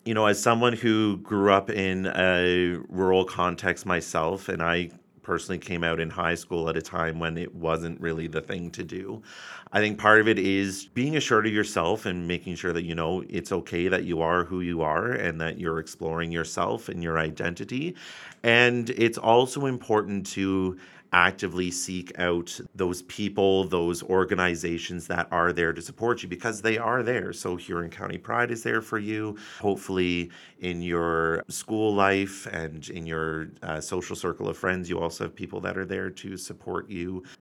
As someone who grew up in a rural context myself, and I personally came out in high school at a time when it wasn't really the thing to do. I think part of it is being assured of yourself and making sure that it's okay that you are who you are and that you're exploring yourself and your identity. And it's also important to actively seek out those people, those organizations that are there to support you because they are there. So Huron County Pride is there for you. Hopefully, in your school life and in your social circle of friends, you also have people that are there to support you.